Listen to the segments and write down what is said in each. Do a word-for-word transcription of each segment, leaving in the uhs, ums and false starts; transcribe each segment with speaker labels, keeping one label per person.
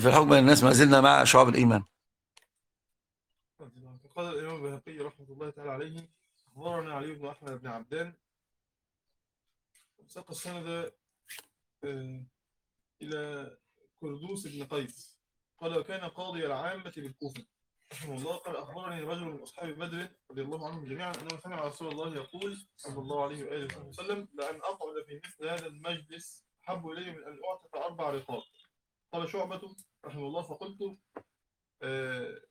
Speaker 1: في الحكم بين الناس ما زلنا مع شعب الإيمان.
Speaker 2: قال الإمام البيهقي رحمة الله تعالى عليه: أخبرنا علي بن أحمد بن عبدان، ساق السند آه، إلى كردوس بن قيس قال: وكان قاضي العامة بالكوفة رحمه الله. قال: أخبرني رجل من أصحاب بدر رضي الله عنهم جميعا أنه سمع رسول الله يقول صلى الله عليه وآله وسلم: لأن أقعد في مثل هذا المجلس أحب إلي من أن أعتق أربع رقاب. قال شعبة رحمه الله: فقلت آه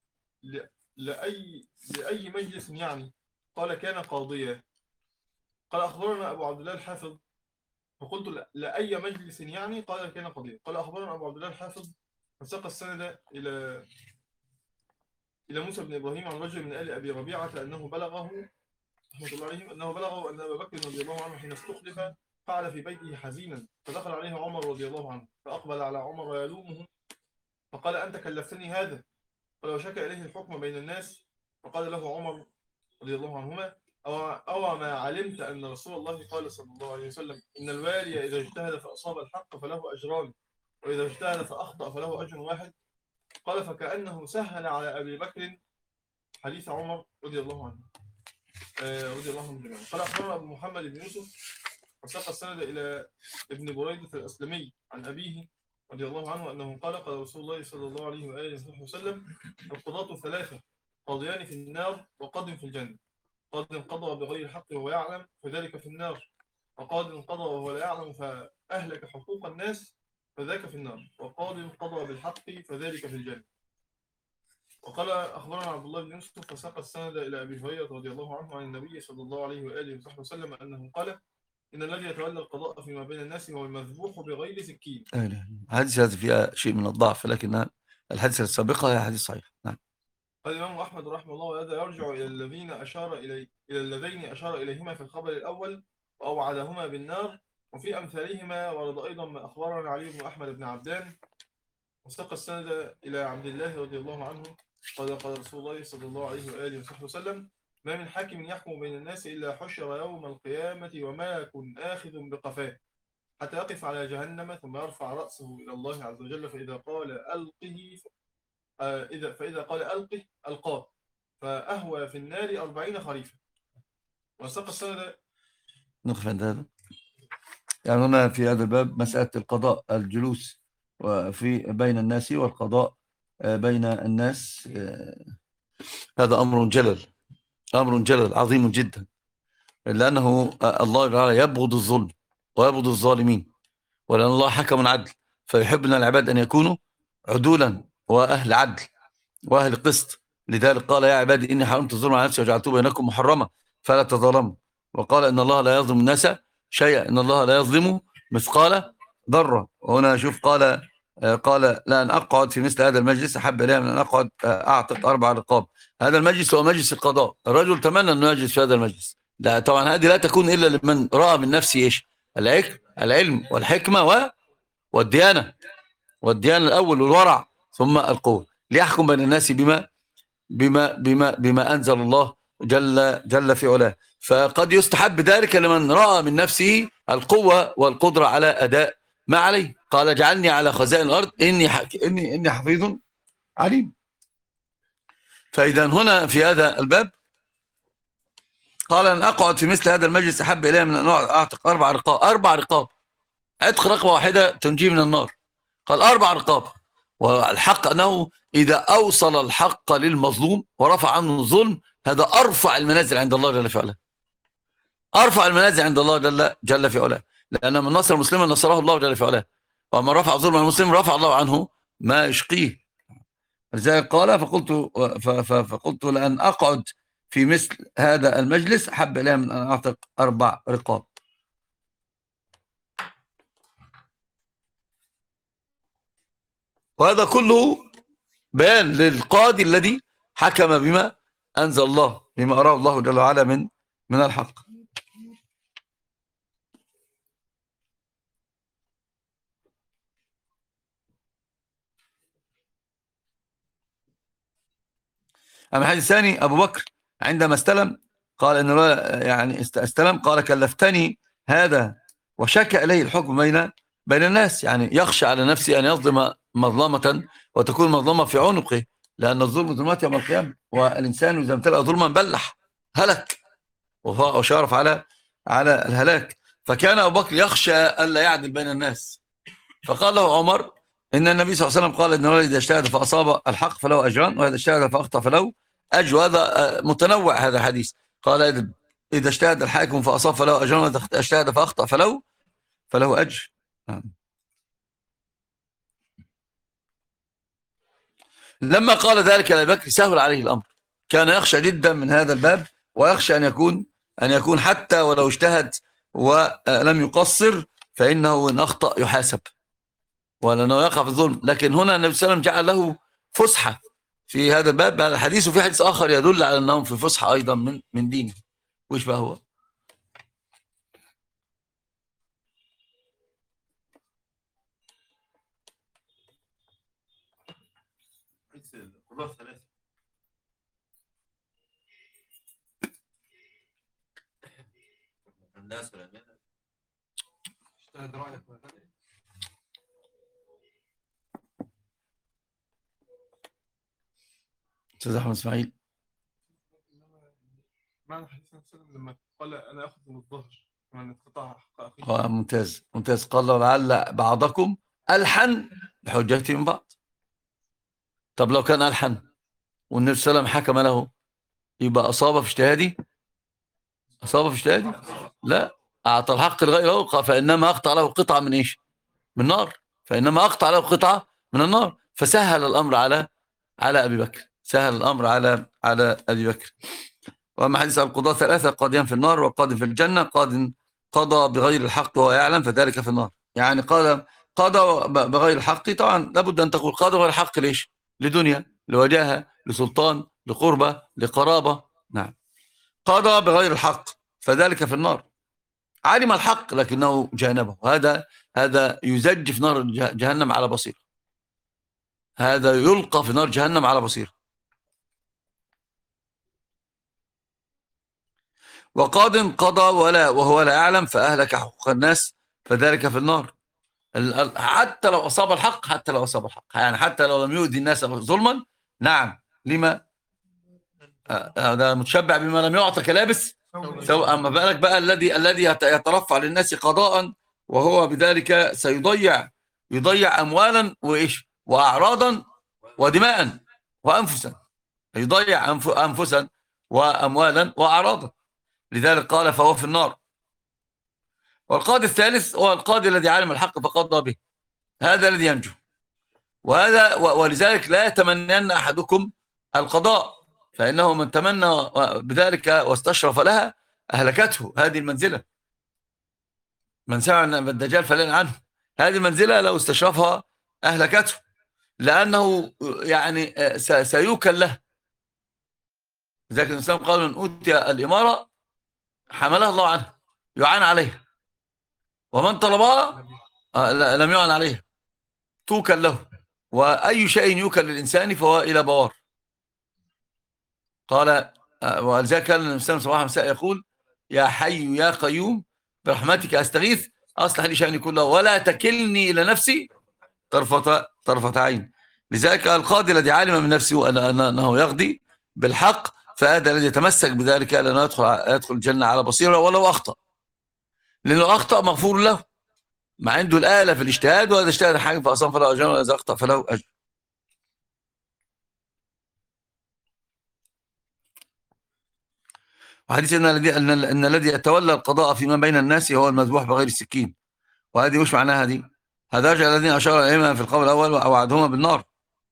Speaker 2: لأي لأي مجلس يعني؟ قال: كان قاضيا. قال: أخبرنا أبو عبد الله الحافظ. فقلت: لأي مجلس يعني؟ قال: كان قاضيا. قال: أخبرنا أبو عبد الله الحافظ. فساق السند إلى إلى موسى بن إبراهيم عن رجل من آل أبي ربيعة أنه بلغه رحمة الله عليهم أنه بلغه أن أبا بكر رضي الله عنه حين استخلف قعد في بيته حزينا، فدخل عليه عمر رضي الله عنه فأقبل على عمر يلومه فقال: أنت كلفتني هذا؟ ولو شكى إليه الحكم بين الناس. فقال له عمر رضي الله عنهما: أو, أو ما علمت أن رسول الله قال صلى الله عليه وسلم: إن الوالي إذا اجتهد فأصاب الحق فله أجران، وإذا اجتهد فأخطأ فله أجر واحد. قال: فكأنه سهل على أبي بكر حديث عمر رضي الله عنه آه رضي الله عنه جميعا. قال: أخبرنا أبو محمد بن يوسف وساق السند إلى ابن بريدة الأسلمي عن أبيه رضي الله عنه أنه قال: قال رسول الله صلى الله عليه وآله وسلم: القضاة ثلاثة، قاضيان في النار وقاض في الجنة. قاض قضى بغير الحق وهو يعلم فذلك في النار، وقاض قضى وهو لا يعلم فأهلك حقوق الناس فذاك في النار، وقاض قضى بالحق فذلك في الجنة. وقال: أخبرنا عبد الله بن يوسف فساق السند إلى أبي هريرة رضي الله عنه عن النبي صلى الله عليه وآله وصحبه وسلم أنه قال: إن الذي يتولى القضاء فيما بين الناس هو المذبوح بغير سكين.
Speaker 1: الحديث هذا فيها شيء من الضعف، لكن الحديث السابقة هي حديث صحيح. نعم.
Speaker 2: قال الإمام أحمد رحمه الله: وهذا يرجع إلى الذين أشار إلي إلى اللذين أشار إليهما في الخبر الأول وأوعدهما بالنار. وفي أمثالهما ورد أيضا ما أخبرنا علي بن أحمد بن عبدان وساق السند إلى عبد الله رضي الله عنه قال: قال رسول الله صلى الله عليه وآله وصحبه وسلم: ما من حاكم يحكم بين الناس إلا حشر يوم القيامة وما كن آخذ بقفاه حتى يقف على جهنم ثم يرفع رأسه إلى الله عز وجل فإذا قال ألقه آه إذا فإذا قال ألقه ألقاه فأهوى في النار أربعين خريفا. وساق السند.
Speaker 1: نقف عند هذا. يعني هنا في هذا الباب مسألة القضاء، الجلوس وفي بين الناس والقضاء بين الناس، هذا أمر جلل، أمر جلل عظيم جدا، لأنه الله تعالى يبغض الظلم ويبغض الظالمين، ولأن الله حكم عدل فيحب من العباد أن يكونوا عدولا وأهل عدل وأهل قسط. لذلك قال: يا عبادي إني حرمت الظلم على نفسي وجعلته بينكم محرما فلا تظلموا. وقال: إن الله لا يظلم الناس شيئا، إن الله لا يظلم مثقال ذرة. وهنا شوف قال قال: لأن أقعد في مثل هذا المجلس أحب إلي من أن أقعد أعتق أربع رقاب. هذا المجلس هو مجلس القضاء. الرجل تمنى أنه يجلس في هذا المجلس. لا طبعا هذه لا تكون إلا لمن رأى من نفسه إيش؟ العلم والحكمة والديانة، والديانة الأول والورع ثم القوة، ليحكم بين الناس بما بما بما بما أنزل الله جل جل في علاه. فقد يستحب ذلك لمن رأى من نفسه القوة والقدرة على أداء ما عليه. قال: اجعلني على خزائن الأرض إني إني إني حفيظ عليم. فإذا هنا في هذا الباب قال: أن أقعد في مثل هذا المجلس أحب إلي من أن أعتق أربع رقاب. أربع رقاب، عتق رقبة واحدة تنجي من النار. قال: أربع رقاب. والحق أنه إذا أوصل الحق للمظلوم ورفع عنه الظلم، هذا أرفع المنازل عند الله جل في علاه، أرفع المنازل عند الله جل, جل في علاه. لأن من نصر مسلما نصره الله جل في علاه، ومن رفع ظلم المسلم رفع الله عنه ما يشقيه. لذلك قال: فقلت فقلت لأن أقعد في مثل هذا المجلس أحب إلي من أن أعتق أربع رقاب. وهذا كله بيان للقاضي الذي حكم بما أنزل الله، بما أراه الله جل وعلا من من الحق. أما الحديث الثاني: أبو بكر عندما استلم قال إن يعني استلم قال: كلفتني هذا، وشك إليه الحكم بين بين الناس، يعني يخشى على نفسه أن يظلم مظلمة وتكون مظلمة في عنقه، لأن الظلم ظلمات يوم القيامة، والإنسان إذا امتلأ ظلما بلح هلك وشارف على على الهلاك. فكان أبو بكر يخشى ألا يعدل بين الناس، فقال له عمر إن النبي صلى الله عليه وسلم قال إن الذي إذا اجتهد فأصاب الحق فله أجران، وإذا اجتهد فأخطأ فله أجر. هذا متنوع هذا الحديث. قال إذا اجتهد الحاكم فأصاب فله أجران، وإذا اجتهد فأخطأ فله فله أجر. لما قال ذلك لأبي بكر سهل عليه الأمر، كان يخشى جدا من هذا الباب، ويخشى أن يكون أن يكون حتى ولو اجتهد ولم يقصر فإنه إن أخطأ يحاسب ولأنه يقع في الظلم. لكن هنا النبي صلى الله عليه وسلم جعل له فسحة في هذا الباب. هذا الحديث، وفي حديث آخر يدل على أنهم في فسحة أيضا من من دينه. وإيش بقى هو؟ الناس استاذ احمد اسماعيل،
Speaker 2: معنى حديث النبي صلى الله عليه وسلم لما قال انا اخذ من الظهر من انقطاع حق اخيه.
Speaker 1: اه ممتاز ممتاز. قال لعل بعضكم الحن بحجته من بعض. طب لو كان الحن والنبي صلى الله عليه وسلم حكم له، يبقى اصاب في اجتهادي؟ اصاب في اجتهادي؟ لا، اعطى الحق لغيره، فانما اقطع له قطعه من ايش؟ من نار. فانما اقطع له قطعه من النار. فسهل الامر على على ابي بكر، سهل الامر على على ابي بكر. واما حديث القضاة ثلاثه: قاضيان في النار، وقاض في الجنه، قاض قضى بغير الحق وهو يعلم فذلك في النار. يعني قال قضى بغير الحق، طبعا لابد ان تقول قضى بغير الحق. ليش؟ لدنيا، لوجاهه، لسلطان، لقربه، لقرابه. نعم، قضى بغير الحق فذلك في النار. علم الحق لكنه جانبه، هذا هذا يزج في نار جهنم على بصير، هذا يلقى في نار جهنم على بصير. وقاض قضى ولا وهو لا يعلم فأهلك حقوق الناس فذلك في النار. حتى لو أصاب الحق، حتى لو أصاب الحق، يعني حتى لو لم يؤذي الناس ظلما. نعم، لما هذا متشبع بما لم يعطى كلابس. أما بالك بقى الذي الذي يترفع للناس قضاء وهو بذلك سيضيع يضيع أموالا وإيش وأعراضا ودماء وأنفسا، يضيع أنفسا وأموالا وأعراضا. لذلك قال فهو في النار. والقاضي الثالث هو القاضي الذي علم الحق فقضى به، هذا الذي ينجو. وهذا ولذلك لا يتمنين أحدكم القضاء، فإنه من تمنى بذلك واستشرف لها أهلكته هذه المنزلة. من سمع الدجال فلن عنه، هذه المنزلة لو استشرفها أهلكته، لأنه يعني سيوكل له. لذلك الإسلام قال من أوتي الإمارة حملها الله عنه، يعان عليها، ومن طلبها لم يعن عليها، توكل له. وأي شيء يوكل للإنسان فهو إلى بوار. قال ولذلك كان الإنسان صباح مساء يقول يا حي يا قيوم برحمتك أستغيث أصلح لي شأني كله ولا تكلني إلى نفسي طرفة طرفة عين. لذلك القاضي الذي علم من نفسه أنه يقضي بالحق فهذا الذي يتمسك بذلك لأنه يدخل يدخل الجنة على بصيرة ولو أخطأ، لأنه أخطأ مغفور له، ما عنده الآلة في الاجتهاد، وإذا اجتهد حاجة فأصاب فله أجر وإذا أخطأ فله أجر. وحديث أن الذي أن الذي يتولى القضاء فيما بين الناس هو المذبوح بغير السكين. وهذه مش معناها دي هذا الذين أشار إليهما في القول الأول وأوعدهما بالنار.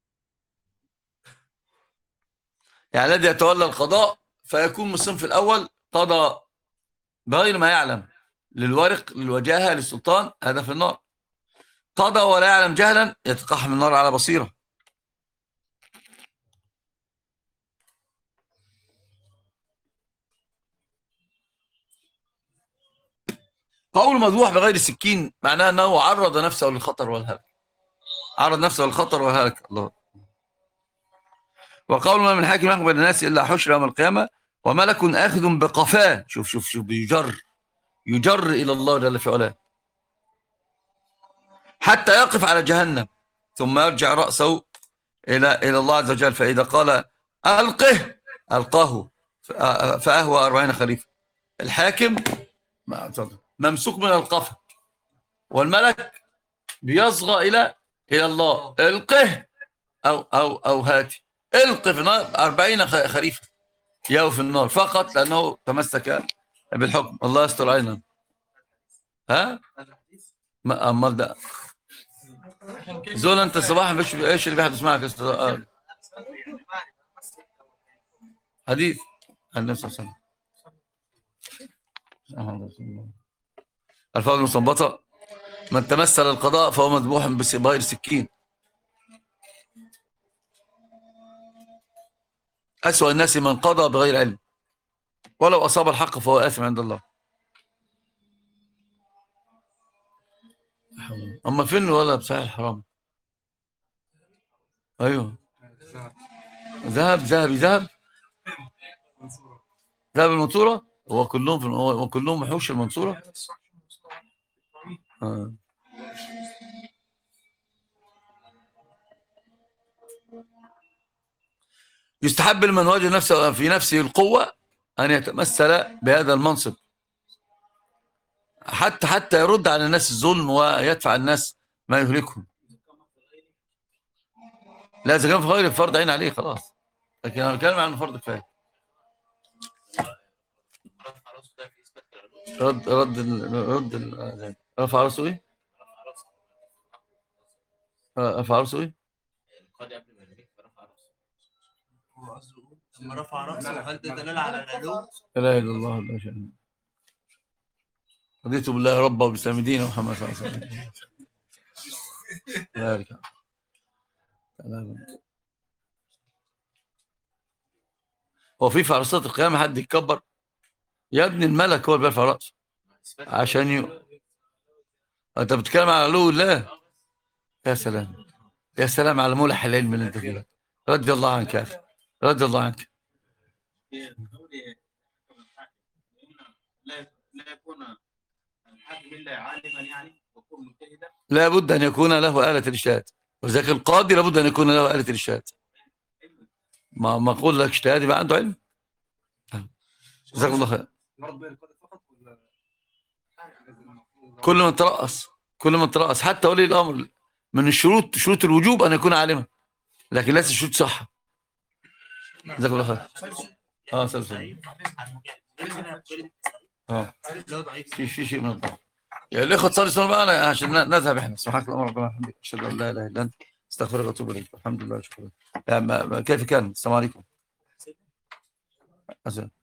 Speaker 1: يعني الذي يتولى القضاء فيكون من الصنف الأول قضى بغير ما يعلم، للورق للوجاهة للسلطان، هذا في النار. قضى ولا يعلم جهلا يتقحم النار على بصيرة. قول مذبوح بغير السكين معناه أنه عرض نفسه للخطر والهلك، عرض نفسه للخطر والهلك. الله. وقول ما من حاكم يقبل الناس إلا حشر يوم القيامة وملك آخذ بقفاه. شوف شوف شوف بيجر يجر إلى الله جل في علاه حتى يقف على جهنم ثم يرجع رأسه إلى إلى الله عز وجل، فإذا قال ألقه ألقاه فأهوى أربعين خريفا. الحاكم ممسوك من القفا، والملك بيصغى إلى إلى الله، ألقه أو أو أو هاتي، ألقه في النار أربعين خريفا، يو في النار فقط لأنه تمسك بالحكم. الله يستر علينا. ها ما أمال ده زول أنت صباحا مش إيش اللي بيحدث معك؟ آه. حديث النبي صلى الله عليه وسلم الفاظ المستنبطة: من تمثل القضاء فهو مذبوح بغير سكين. أسوأ الناس من قضى بغير علم، ولو أصاب الحق فهو آثم عند الله. أما فين ولا بصحيح الحرام؟ أيوه ذهب ذهبي ذهب ذهب المنصورة. هو كلهم في هو كلهم وحوش المنصورة. آه. يستحب لمن وجد نفسه في نفسه القوة أن يتمثل بهذا المنصب، حتى حتى يرد على الناس الظلم ويدفع الناس ما يهلكهم. لا إذا كان في غير الفرض عين عليه خلاص، لكن أنا بتكلم عن فرض كفاية. رد رد ال رد ال رفع راسه ايه؟ رفع راسه ايه؟
Speaker 3: لما رفع راسه هل ده دلالة على العلو؟
Speaker 1: لا اله الا الله لا شيء. رضيت بالله ربا وبالاسلام دينا ومحمد صلى الله عليه وسلم. ذلك هو في في عرصات القيامة حد يتكبر؟ يا ابن الملك هو اللي بيرفع راسه عشان ي... انت بتتكلم على علو الله. يا سلام يا سلام على مولح العلم اللي انت فيه. رضي الله عنك يا اخي، رضي الله عنك.
Speaker 3: لا يكون الحاكم الا عالما يعني ويكون مجتهدا.
Speaker 1: لا بد ان يكون له آلة الإرشاد، وذاك القاضي لابد ان يكون له آلة الإرشاد. ما ما اقول لك اجتهاد يبقى عنده علم. جزاكم الله خير. كل من ترأس كل من ترأس حتى ولي الامر من الشروط شروط الوجوب ان يكون عالما، لكن ليس شروط صحة. جزاكم الله خير. اه سلسل اه في في شيء من الضعف. يا الاخوه تصلي صلاه معنا عشان نذهب احنا. سبحانك اللهم ربنا وبحمدك اشهد ان لا اله الا انت استغفرك واتوب اليك. الحمد لله شكرا. كيف كان؟ السلام عليكم.